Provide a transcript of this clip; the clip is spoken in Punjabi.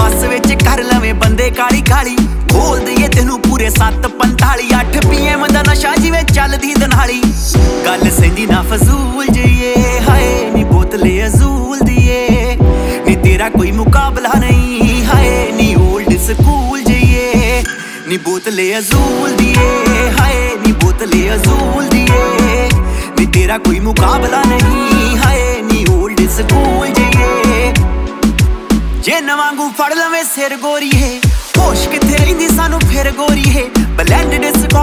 ਬੱਸ ਵਿੱਚ ਕਰ ਲਵੇਂ ਬੰਦੇ ਕਾਲੀ ਕਾਲੀ ਖੋਲ ਦਈਏ ਤੈਨੂੰ ਪੂਰੇ 7:45 8 PM ਦਾ ਨਸ਼ਾ ਜਿਵੇਂ ਚੱਲਦੀ ਦਨਾਲੀ ਗੱਲ ਸਹਿੰਦੀ ਨਾ ਫਜ਼ੂਲ ਜਈਏ ਹਾਏ ਨੀ ਬੋਤਲੇ ਅਜ਼ੂਲ ਦੀਏ ਨੀ ਤੇਰਾ ਕੋਈ ਮੁਕਾਬਲਾ ਨਹੀਂ ਹਾਏ ਨੀ ਓਲਡ ਸਕੂਲ ਜਈਏ ਨੀ ਬੋਤਲੇ ਅਜ਼ੂਲ ਦੀਏ ਹਾਏ ਨੀ ਬੋਤਲੇ ਅਜ਼ੂਲ ਦੀਏ ਨੀ ਤੇਰਾ ਕੋਈ ਮੁਕਾਬਲਾ ਨਹੀਂ ਹਾਏ ਨੀ ਓਲਡ ਸਕੂਲ ਜਈਏ ਜਿੰਨ ਵਾਂਗੂ ਫੜ ਲਵੇਂ ਸਿਰ ਗੋਰੀਏ ਹੋਸ਼ ਕਿੱਥੇ ਰਹਿੰਦੀ ਸਾਨੂੰ ਫਿਰ ਗੋਰੀਏ ਬਲੈਂਡਡ